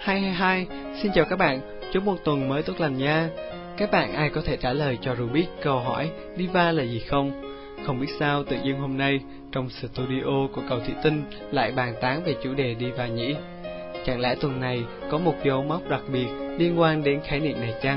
222, xin chào các bạn, chúc một tuần mới tốt lành nha. Các bạn ai có thể trả lời cho Rubik câu hỏi diva là gì không? Không biết sao tự dưng hôm nay trong studio của Cầu Thị Tinh lại bàn tán về chủ đề diva nhỉ? Chẳng lẽ tuần này có một dấu mốc đặc biệt liên quan đến khái niệm này chăng?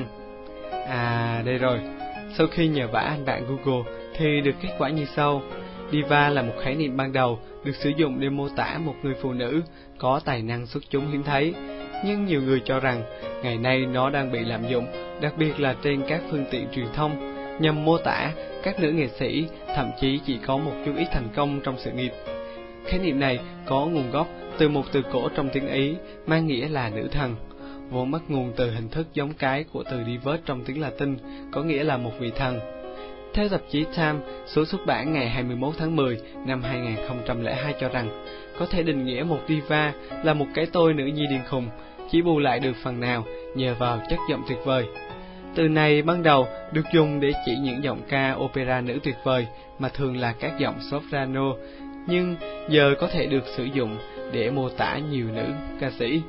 À, đây rồi. Sau khi nhờ vả anh bạn Google thì được kết quả như sau. Diva là một khái niệm ban đầu được sử dụng để mô tả một người phụ nữ có tài năng xuất chúng hiếm thấy. Nhưng nhiều người cho rằng ngày nay nó đang bị lạm dụng, đặc biệt là trên các phương tiện truyền thông, nhằm mô tả các nữ nghệ sĩ thậm chí chỉ có một chút ít thành công trong sự nghiệp. Khái niệm này có nguồn gốc từ một từ cổ trong tiếng Ý mang nghĩa là nữ thần, vốn bắt nguồn từ hình thức giống cái của từ divus trong tiếng Latin, có nghĩa là một vị thần. Theo tạp chí Time, số xuất bản ngày 21 tháng 10 năm 2002 cho rằng, có thể định nghĩa một diva là một cái tôi nữ nhi điên khùng, chỉ bù lại được phần nào nhờ vào chất giọng tuyệt vời. Từ này ban đầu được dùng để chỉ những giọng ca opera nữ tuyệt vời, mà thường là các giọng soprano, nhưng giờ có thể được sử dụng để mô tả nhiều nữ ca sĩ.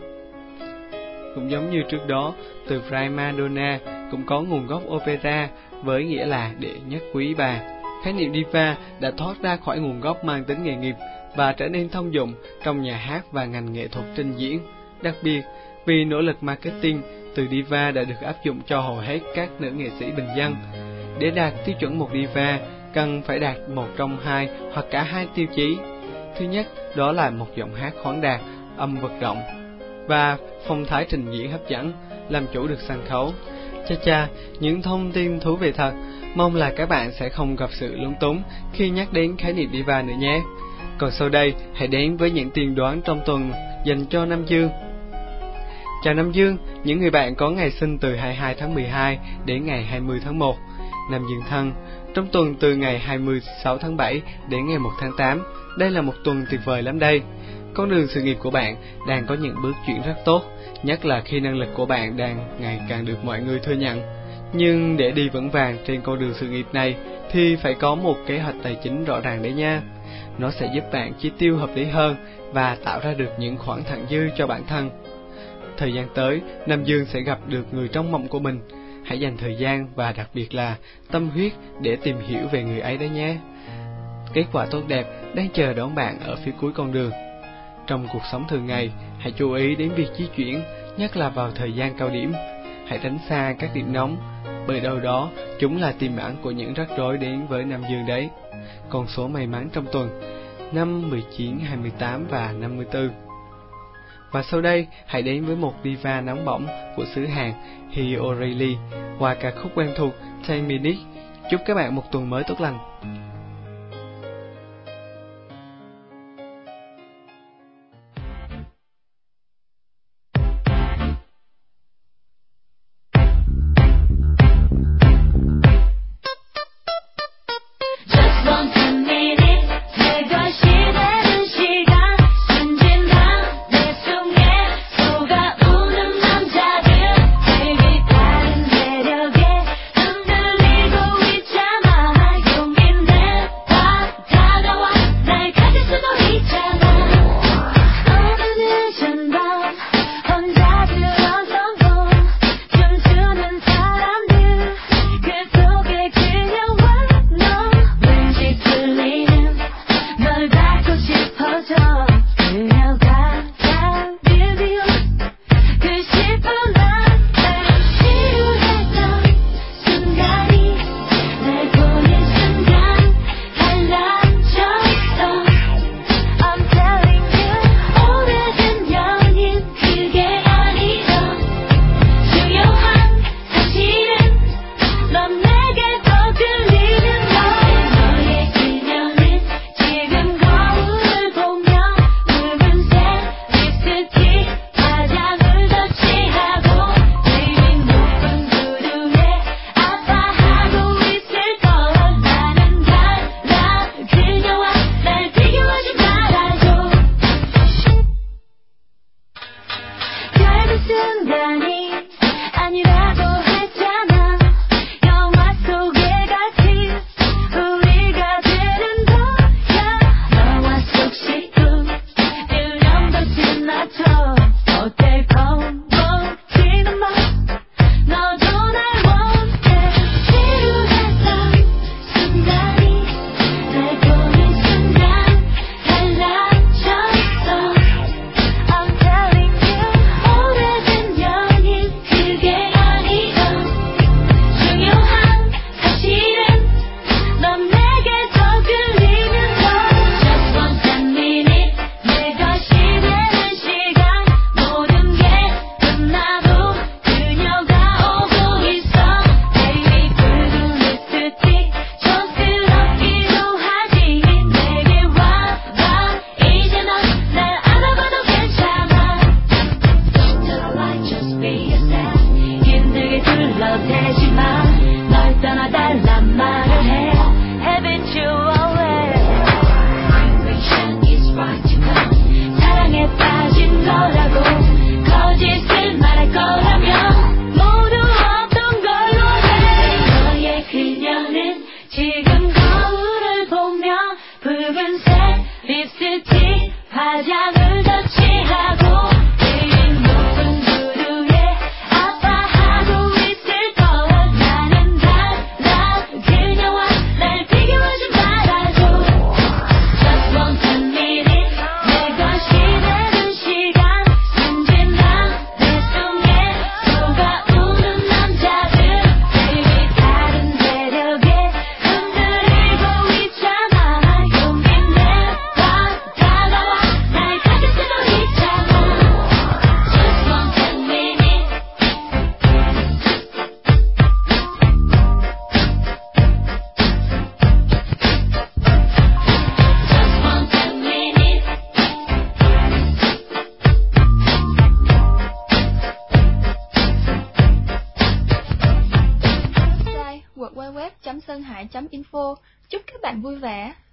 Cũng giống như trước đó, từ prima donna cũng có nguồn gốc opera với nghĩa là đệ nhất quý bà. Khái niệm diva đã thoát ra khỏi nguồn gốc mang tính nghề nghiệp và trở nên thông dụng trong nhà hát và ngành nghệ thuật trình diễn. Đặc biệt, vì nỗ lực marketing, từ diva đã được áp dụng cho hầu hết các nữ nghệ sĩ bình dân. Để đạt tiêu chuẩn một diva, cần phải đạt một trong hai hoặc cả hai tiêu chí. Thứ nhất, đó là một giọng hát khoáng đạt, âm vực rộng và phong thái trình diễn hấp dẫn, làm chủ được sân khấu. Cha, những thông tin thú vị thật, mong là các bạn sẽ không gặp sự lúng túng khi nhắc đến khái niệm diva nữa nhé. Còn sau đây, hãy đến với những tiên đoán trong tuần dành cho Nam Dương. Chào Nam Dương, những người bạn có ngày sinh từ 22 tháng 12 đến ngày 20 tháng 1. Nam Dương thân, trong tuần từ ngày 26 tháng 7 đến ngày 1 tháng 8, đây là một tuần tuyệt vời lắm đây. Con đường sự nghiệp của bạn đang có những bước chuyển rất tốt, nhất là khi năng lực của bạn đang ngày càng được mọi người thừa nhận. Nhưng để đi vững vàng trên con đường sự nghiệp này thì phải có một kế hoạch tài chính rõ ràng đấy nha. Nó sẽ giúp bạn chi tiêu hợp lý hơn và tạo ra được những khoản thặng dư cho bản thân. Thời gian tới, Nam Dương sẽ gặp được người trong mộng của mình. Hãy dành thời gian và đặc biệt là tâm huyết để tìm hiểu về người ấy đấy nhé. Kết quả tốt đẹp đang chờ đón bạn ở phía cuối con đường. Trong cuộc sống thường ngày, hãy chú ý đến việc di chuyển, nhất là vào thời gian cao điểm. Hãy tránh xa các điểm nóng, bởi đâu đó chúng là tiềm ẩn của những rắc rối đến với Nam Dương đấy. Con số may mắn trong tuần: 5, 19, 28 và 54. Và sau đây, hãy đến với một diva nóng bỏng của xứ Hàn, Hee O'Reilly, qua ca khúc quen thuộc 10 Minutes. Chúc các bạn một tuần mới tốt lành. 흔들리고 있잖아 용기인데 www.sânhải.info. Chúc các bạn vui vẻ!